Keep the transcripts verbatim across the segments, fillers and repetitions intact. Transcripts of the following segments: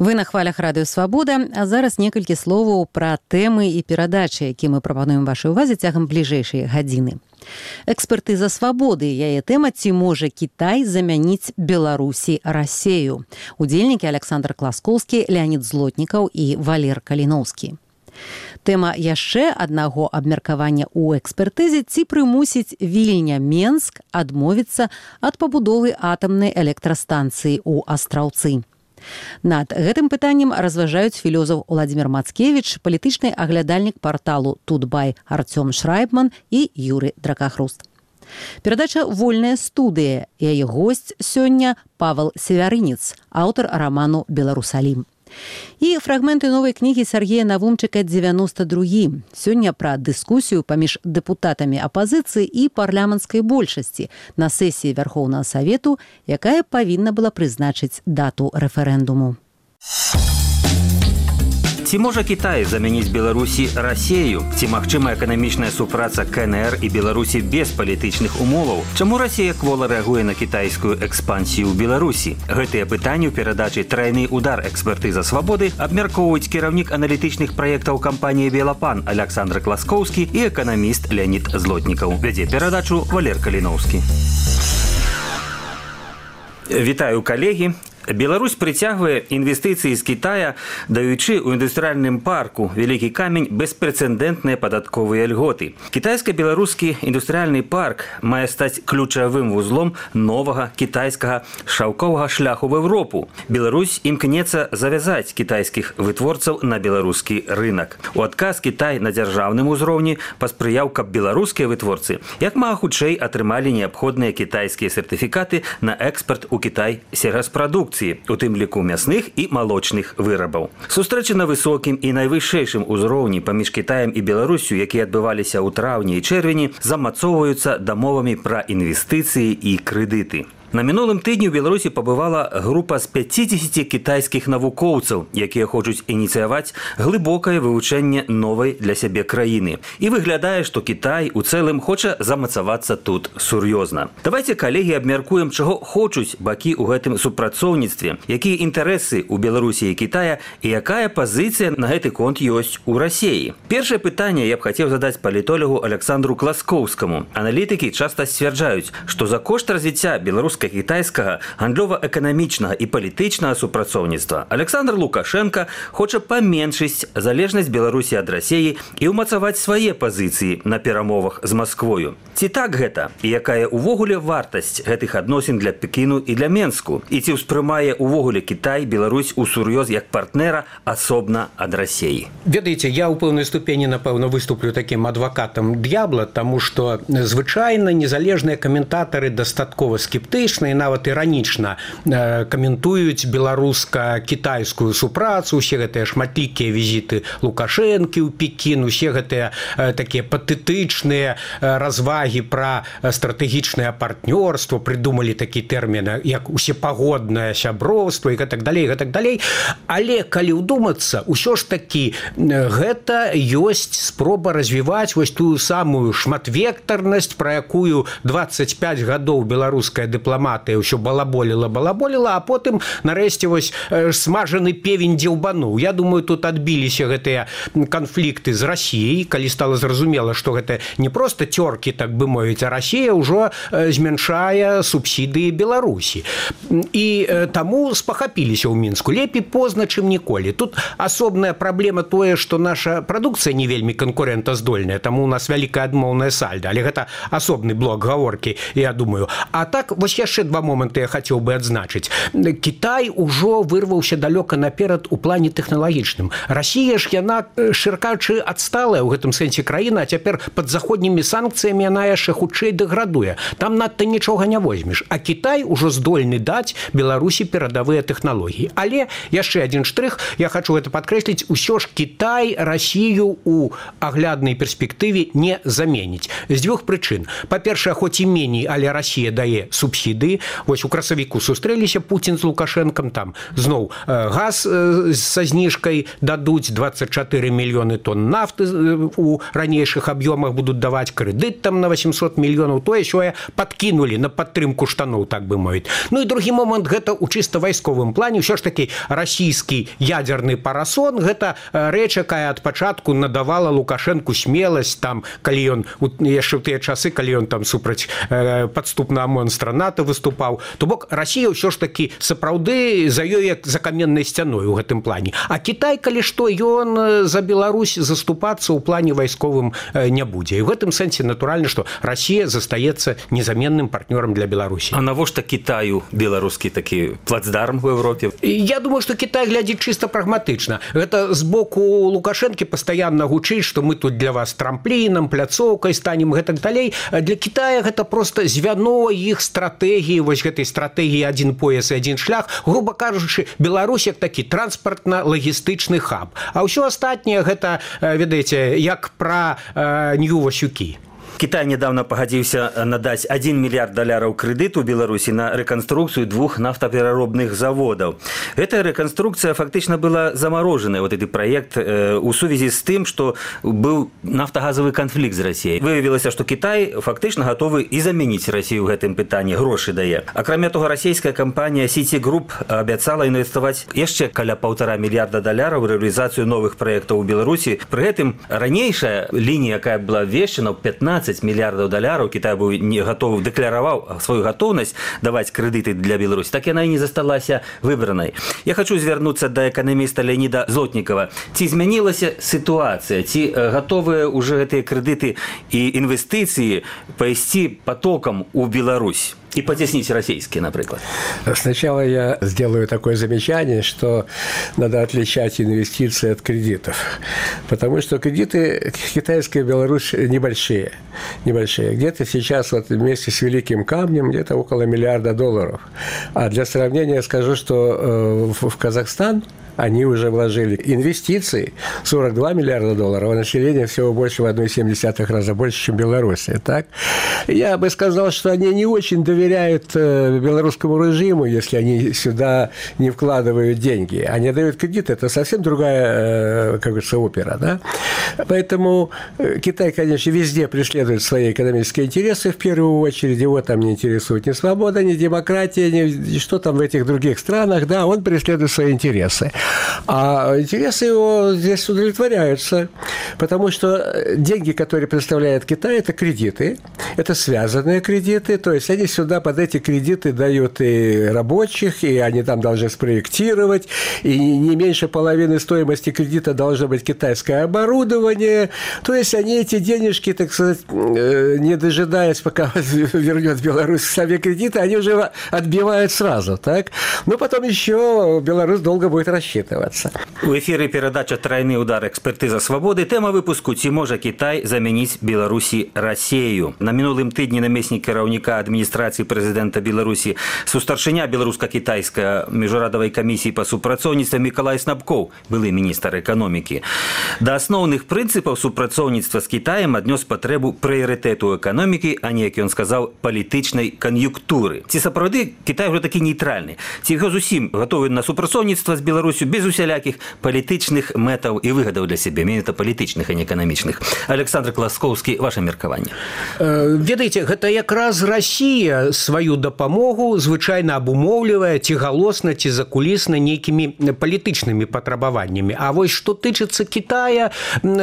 Вы на хвалях Радыё Свабода, а зараз некалькі словаў пра тэмы і перадачы, які мы прапануем вашай увазе цягам бліжэйшай гадзіны. Экспертыза свабоды, яе тэма «Ці можа Кітай замяніць Беларусі Расею». Удзельнікі Александр Класкоўскі, Леонид Злотнікаў і Валер Каліноўскі. Тэма яшчэ аднаго абмеркавання ў экспертызе, ці прымусіць Вільня-Менск адмовіцца ад пабудовы атамнай электрастанцыі ў Астраўцы. Над гэтым пытаннем разважаюць філёзаф Уладзімір Мацкевіч, палітычны аглядальнік парталу «Тутбай» Артём Шрайбман і Юры Дракахруст. Перадача «Вольная студыя». Яе госць сёння Павел Севярынец, аўтар раману «Беларусалім». І фрагменты новай кнігі Сергея Навумчыка «дзевяносто другі». Сёння пра дыскусію паміж дэпутатамі апазіцыі і парламенцкай большасці на сесіі Вярхоўнага Савету, якая павінна была прызначыць дату рэферэндуму. Ці можа Кітай замяніць Беларусі Расею? Ці магчыма эканамічная супраца КНР і Беларусі без палітычных умоваў? Чаму Расія квола рэагуе на кітайскую экспансію ў Беларусі? Гэтыя пытанні ў перадачы «Трайны удар. Экспертыза свабоды» абмяркоўваюць кіраўнік аналітычных праектаў кампаніі «Белапан» Александр Класкоўскі і эканаміст Леонид Злотнікаў. Вядзе перадачу Валер Каліноўскі. Вітаю, калегі. Беларусь прыцягвае інвестыцыі з Кітая, даючы ў індустрыяльным парку «Вялікі камень» беспрэцэдэнтныя падатковыя льготы. Кітайска-беларускі індустрыяльны парк мае стаць ключавым вузлом новага кітайскага шаўковага шляху в Европу. Беларусь імкнецца завязаць кітайскіх вытворцаў на беларускі рынак. У адказ Кітай на дзяржаўным узроўні паспрыяў, каб беларускія вытворцы як мага хутчэй атрымалі неабходныя кітайскія сертыфікаты на экспарт у Кітай сельгаспрадукцыі, у тым ліку мясных і малочных вырабаў. Сустрэчы на высокім і найвышэйшым узроўні паміж Кітаем і Беларусю, якія адбываліся ў траўні і чэрвені, замацоўваюцца дамовамі пра інвестыцыі і крэдыты. На мінулым тыдні ў Беларусі пабывала група з пяцідзесяці кітайскіх навукоўцаў, якія хочуць ініцыяваць глыбокае вывучэнне новай для сябе краіны. І выглядае, што Кітай у цэлым хоча замацавацца тут сур'ёзна. Давайце, калегі, абмяркуем, чаго хочуць бакі ў гэтым супрацоўніцтве, якія інтарэсы ў Беларусі і Кітая і якая пазіцыя на гэты конт ёсць у Расіі. Першае пытанне я б хацеў задаць палітолагу Александру Класкоўскаму. Аналітыкі часта сцвярджаюць, што за кошт развіцця беларускага кітайскага гандлёва-эканамічнага і палітычнага супрацоўніцтва Александр Лукашенко хоча паменшыць залежнасць Беларусі ад Расіі і ўмацаваць свае пазіцыі на перамовах з Масквою. Ці так гэта? І якая ўвогуле вартасць гэтых адносін для Пекіну і для Менску? І ці ўспрымае ўвогуле Кітай Беларусь у сур'ёз як партнера асобна ад Расіі? Ведаеце, я ў пэўнай ступені, напэўна, выступлю такім адвакатам д'ябла, таму што звычайна незалежныя каментатары дастаткова скептычныя і нават іранічна э, каментуюць беларуска-кітайскую супрацу, усе гэтыя шматлікія візіты Лукашэнкі ў Пекін, усе гэтыя э, такія патэтычныя э, развагі пра стратэгічнае партнёрства, прыдумалі такі тэрмін, як усепагоднае сяброўства і гэтак далей, гэтак далей. Але калі ўдумацца, усё ж такі гэта ёсць спроба развіваць вось тую самую шматвектарнасць, пра якую дваццаць пяць гадоў беларуская дыпламатыя ўсё балаболіла, балаболіла, а потым нарэшце вось смажаны певень дзеўбануў. Я думаю, тут адбіліся гэтыя канфлікты з Расіяй, калі стала зразумела, што гэта не проста цёркі, так бы мовіць, а Расія ўжо змяншае субсідыі Беларусі. І таму спахапіліся ў Мінску. Лепей позна, чым ніколі. Тут асобная праблема тое, што наша прадукцыя не вельмі канкурэнтаздольная, таму у нас вялікая адмоўная сальда, але гэта асобны блок гаворкі, я думаю. А так, вось яшчэ два моманты я хацеў бы адзначыць. Кітай ужо вырваўся далёка наперад у плане тэхналагічным. Расія ж яна, шыркаючы, адсталая ў гэтым сэнсе краіна, а цяпер пад заходнімі санкцыямі яна яшчэ хутчэй дэградуе. Там надта нічога не возьмеш. А Кітай ужо здольны даць Беларусі перадавыя тэхналогіі. Але яшчэ адзін штрых, я хачу гэта падкрэсліць, усё ж Кітай Расію у агляднай перспектыве не заменіць. З дзвюх прычын. Па-першае, хоць і меней, але Расія дае субсідыі біды. Вось у красавіку сустрэліся Путін з Лукашэнкам, там зноў газ са зніжкай дадуць, двадцать четыре мільёны тонн нафты у ранейшых аб'ёмах будуць даваць, крэдыт там на восемьсот мільёнаў, тое сёе падкінулі на падтрымку штаноў, так бы мовіць. Ну і другі момант, гэта ў чыста вайсковым плане, ўсё ж такі расійскі ядерны парасон, гэта рэч, якая ад пачатку надавала Лукашэнку смеласць, там, калі ён, яшчэ ў тыя часы, калі ён там супраць э, падступнага монстра НАТО выступаў, то бок Расія ўсё ж такі сапраўды за ёй як за каменнай сцяной у гэтым плане. А Кітай, калі што, ён за Беларусь заступацца ў плане вайсковым не будзе. І ў гэтым сэнсе натуральна, што Расія застаецца незаменным партнёрам для Беларусі. А навошта Кітаю беларускі такі плацдарм у Европе? Я думаю, што Кітай глядзіць чыста прагматычна. Гэта з боку Лукашэнкі пастаянна гучыць, што мы тут для вас трамплінам, пляцоўкай станем, гэтак далей. Для Кітая гэта проста звяно іх стратэгіі, вось гэтай стратэгіі адзін пояс і адзін шлях, груба кажучы, Беларусь як такі транспартна-лагістычны хаб. А ўсё астатняе гэта, ведаеце, як пра э, Нью-Васюкі. Китай недавно погодился надать один миллиард долларов кредиту Беларуси на реконструкцию двух нафтопереробных заводов. Эта реконструкция фактично была заморожена, вот этот проект, э, у связи с тем, что был нафтогазовый конфликт с Россией. Выявилось, что Китай фактично готовы и заменить Россию в этом питании, гроши дає. А кроме того, российская компания Citigroup обещала инвестовать еще каля полтора миллиарда долларов в реализацию новых проектов у Беларуси. При этом ранейшая линия, которая была вещена, пятнадцать миллиардов долларов, Китай был не готов, декларировал свою готовность давать кредиты для Беларуси, так и она и не засталась выбранной. Я хочу звернуться до экономиста Леонида Злотникова. Ці змянилася ситуация, ці готовы уже эти кредиты и инвестиции повести потоком у Беларусь? И потеснить российские, например. Сначала я сделаю такое замечание, что надо отличать инвестиции от кредитов. Потому что кредиты китайская Беларусь небольшие. Небольшие. Где-то сейчас вот вместе с Великим Камнем где-то около миллиарда долларов. А для сравнения скажу, что в Казахстан они уже вложили инвестиции сорок два миллиарда долларов, а население всего больше в одна целая семь десятых раза больше, чем Белоруссия. Так? Я бы сказал, что они не очень доверяют белорусскому режиму, если они сюда не вкладывают деньги. Они дают кредиты, это совсем другая, как говорится, опера. Да? Поэтому Китай, конечно, везде преследует свои экономические интересы в первую очередь. Его там не интересует ни свобода, ни демократия, ни что там в этих других странах. Да, он преследует свои интересы. А интересы его здесь удовлетворяются, потому что деньги, которые представляет Китай, это кредиты, это связанные кредиты, то есть они сюда под эти кредиты дают и рабочих, и они там должны спроектировать, и не меньше половины стоимости кредита должно быть китайское оборудование, то есть они эти денежки, так сказать, не дожидаясь, пока вернет Беларусь сами кредиты, они уже отбивают сразу, так? Но потом еще Беларусь долго будет рассчитываться. У ефірі передача «Тройний удар. Експертиза свободи». Тема випуску «Ці може Китай замінить Білорусі Росію?». На минулым тижні намісник керівника адміністрації президента Білорусі сустаршиня Білорусько-Китайської міжнародної комісії по супрацовництву Миколай Снабков, былий міністр економіки. До основних принципів супрацовництва з Китаєм віднес потребу пріоритету економіки, а не, як він сказав, політичної кон'юнктури. Ці сапраўды Китай вже такі нейтральний. Ці його зусім готові на супрацовництво з Білорусю без усяляких політичних метаў і вигадаў для себе, менавіта політичных, а не экономичных. Александр Класковский, ваше меркаванне. Ведаеце, гэта якраз Расія сваю дапамогу звычайна абумоўлівае ці галосна, ці закулісна нейкімі палітычнымі патрабаваннямі. А вось што тычыцца Китая,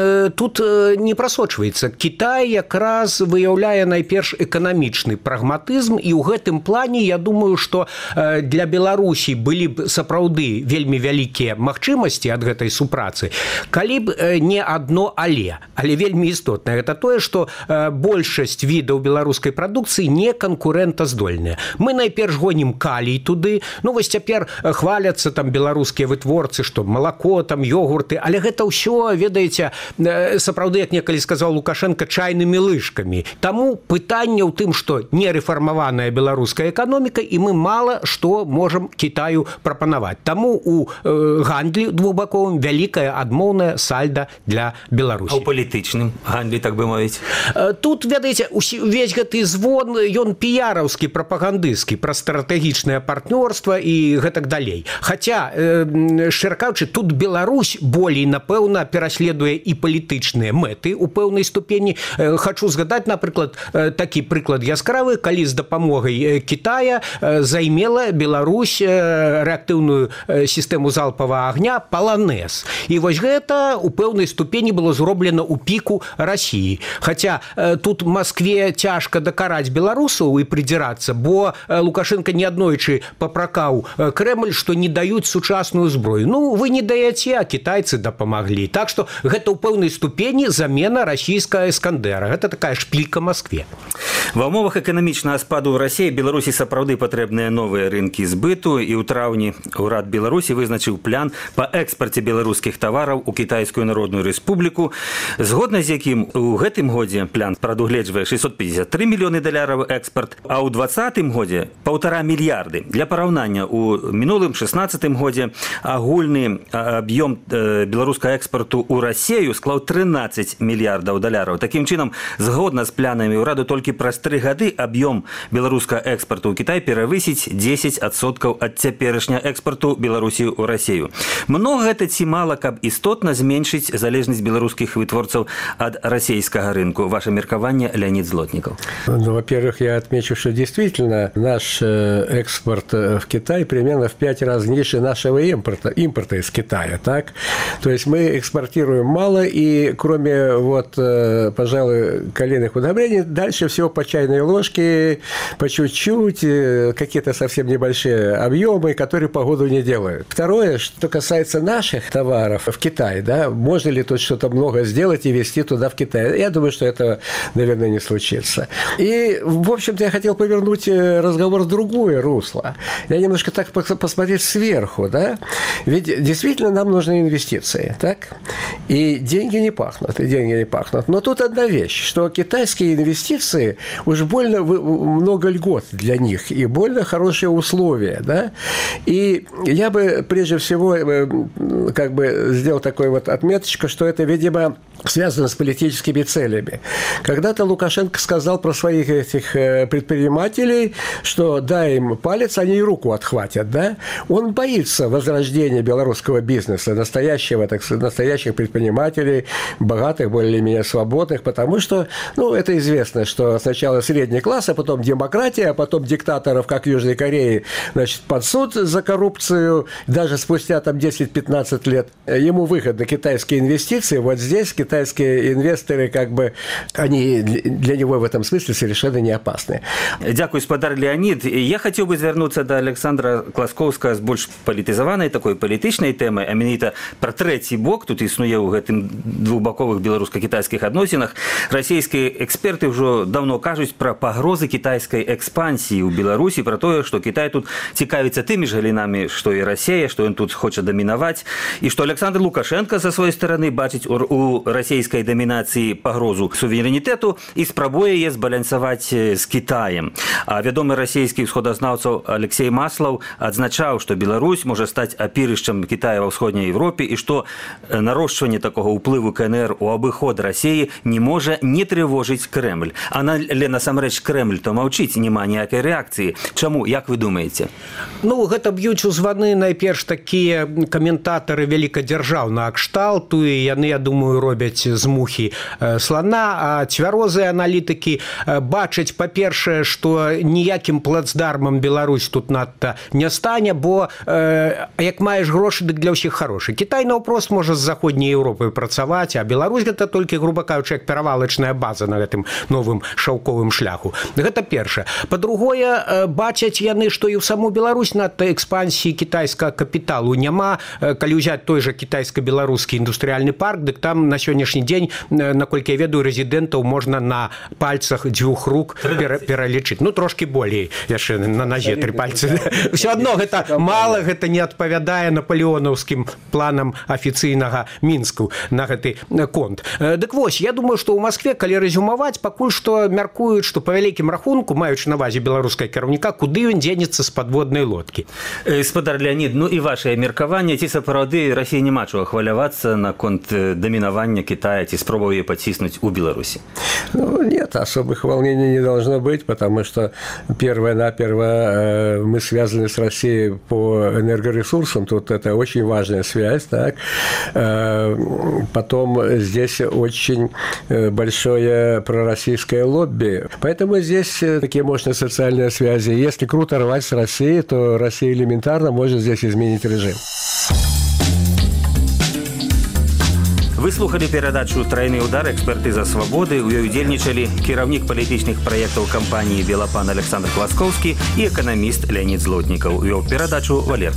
тут не прасочваецца. Китай якраз выяўляе найперш эканамічны прагматызм, і ў гэтым плане я думаю, што для Беларусі былі б сапраўды вельмі вялікія магчымасці ад гэтай супрацы, калі б не адно але, але вельмі істотна. Гэта тое, што большасць відаў беларускай прадукцыі не канкурэнтаздольныя. Мы найперш гонім калій туды, ну вось цяпер хваляцца там беларускія вытворцы, што малако, там ёгурты, але гэта ўсё, ведаеце, сапраўды, як некалі сказаў Лукашенко, чайнымі лыжкамі. Таму пытанне ў тым, што нерэфармаваная беларуская эканоміка, і мы мала што можам Китаю прапанаваць. Таму у гандлі двухбаковым вялікае адмоўнае сальда для Беларусі. А ў палітычным гандлі, так бы мовіць? Тут, ведаеце, увесь гэты звон, ён піяраўскі, прапагандысцкі, пра стратэгічнае партнёрства і гэтак далей. Хаця, шчыра кажучы, тут Беларусь болей, напэўна, пераследуе і палітычныя мэты у пэўнай ступені. Хачу згадаць, напрыклад, такі прыклад яскравы, калі з дапамогай Китая займела Беларусь рэактыўную сістэму залпавага агня «Паланез». І вось гэта у пэўнай ступені было зроблена ў піку Расіі. Хаця тут Маскве цяжка дакараць беларусаў і прыдзірацца, бо Лукашенко неаднойчы папракаў Крэмль, што не даюць сучасную зброю. Ну, вы не даяце, а кітайцы дапамаглі. Так што гэта ў пэўнай ступені замена расійскага Іскандера. Гэта такая шпілька Маскве. Ва ўмовах эканамічнага спаду ў Расіі Беларусі сапраўды патрэбныя новыя рынкі збыту, і ў траўні ўрад Беларусі вызначыў план па экспарце беларускіх тавараў у Кітайскую Народную Рэспубліку, згодна з якім у гэтым годзе план прадугледжвае шэсцьсот пятьдесят три мільёны даляраў экспарт, а ў двадцатым годзе паўтара мільярды. Для параўнання, у мінулым шэснаццатым годзе агульны аб'ём беларускага экспарту ў Расію склаў трынаццаць мільярдаў даляраў. Такім чынам, згодна з планамі ўраду, толькі праз тры гады аб'ём беларускага экспарту ў Кітай перавысіць дзесяць адсоткаў ад цяперашняга экспарту Беларусі ў Расію. Многа гэта ці мала, каб істотна зменшыць залежнасць беларускіх вытворцаў ад расійскага рынку? Ваше меркаванне, Леонид Злотников. Ну, во-первых, я отмечу, что действительно наш экспорт в Китай примерно в пять раз ниже нашего импорта, импорта из Китая, так? То есть мы экспортируем мало, и кроме, вот, пожалуй, калийных удобрений, дальше все по чайной ложке, по чуть-чуть, какие-то совсем небольшие объемы, которые погоду не делают. Второе, что касается наших товаров в Китае, да, можно ли тут что-то много сделать и везти туда в Китай? Я думаю, что это, наверное, не случится. И, в общем-то, я хотел повернуть разговор в другое русло. Я немножко так посмотреть сверху, да. Ведь действительно нам нужны инвестиции, так? И деньги не пахнут, и деньги не пахнут. Но тут одна вещь, что китайские инвестиции, уж больно много льгот для них, и больно хорошие условия, да. И я бы прежде всего как бы сделал такой вот отметочку, что это, видимо, связано с политическими целями. Когда-то Лукашенко сказал про своих этих предпринимателей, что дай им палец, они и руку отхватят, да? Он боится возрождения белорусского бизнеса, настоящего, так сказать, настоящих предпринимателей, богатых, более-менее свободных, потому что, ну, это известно, что сначала средний класс, а потом демократия, а потом диктаторов, как в Южной Корее, значит, под суд за коррупцию, даже спустя там десять-пятнадцать лет. Ему выгодны китайские инвестиции, вот здесь китайские инвесторы, как бы, они для него в этом смысле совершенно не опасны. Дякую, спадар Леонид. Я хотел бы звернуться до Александра Класковскага з больш палітызаванай, такой палітычнай тэмай, а менавіта пра трэці бок, тут існуе ў гэтым двухбаковых беларуска-кітайскіх адносінах. Расійскія эксперты ўжо давно кажуць пра пагрозы кітайскай экспансіі ў Беларусі, пра тое, што Кітай тут цікавіцца тымі ж галінамі, што і Расія, што ён тут хоча дамінаваць, і што Александр Лукашенко са сваёй стараны бачыць у расійскай дамінацыі пагрозу суверэнітэту і спрабуе яе збалансаваць з Кітаем. А вядомы расійскі ўсходазнаўца Алексей Маслаў адзначаў, што Беларусь можа стаць апірышчам Кітая ва ўсходняй Европе і што нарошчванне такога ўплыву КНР у абыход Расіі не можа не трывожыць Крэмль. Але насамрэч Крэмль то маўчыць, няма ніякай рэакцыі. Чаму, як вы думаеце? Ну, гэта б'юць у званы найперш такія каментатары вялікадзяржаўнага кшталту, і яны, я думаю, робяць з мухі слана, а цвярозыя аналітыкі бачаць, па-першае, што ніякім плацдармам Беларусь тут надта не стане, бо э, як маеш грошы, дык для ўсіх харошы. Кітай наўпрост можа з заходняй Еўропы працаваць, а Беларусь гэта толькі, груба кажучы, як перавалачная база на гэтым новым шаўковым шляху. Гэта першае. Па-другое, бачаць яны, што і ў саму Беларусь надта экспансіі кітайскага капіталу няма. Калі ўзяць той жа кітайска-беларускі індустрыяльны парк, дык там на сённяшні дзень, наколькі я ведаю, рэзідэнтаў можна на пальцах дзвюх рук пера, пералічыць. Ну, трошкі болей, яшчэ на назе тры пальцы. Усё адно гэта мала, гэта не адпавядае напалеонаўскім планам афіцыйнага Мінску на гэты конт. Дык вось, я думаю, што ў Маскве, калі рэзюмаваць, пакуль што мяркуюць, меркуюць, што па вялікім рахунку, маючы на ўвазе беларускага кіраўніка, куды ён дзенецца з падводнай лодкі. Спадар Леонид, ну і вашае меркаванне, ці сапраўды Расіі няма чаго хвалявацца наконт дамінавання Китая, ці спробаў яе подтиснуть у Беларуси? Ну, нет, особых волнений не должно быть, потому что первое-наперво мы связаны с Россией по энергоресурсам, тут это очень важная связь, так. Потом здесь очень большое пророссийское лобби, поэтому здесь такие мощные социальные связи. Если круто рвать с Россией, то Россия элементарно может здесь изменить режим. Вы слухали перадачу «Тройны удар. Экспертыза свабоды». У ёй удзельнічалі кіраўнік палітычных праектаў кампаніі «Белапан» Александр Класкоўскі і эканаміст Леонид Злотнікаў. Вёў перадачу Валер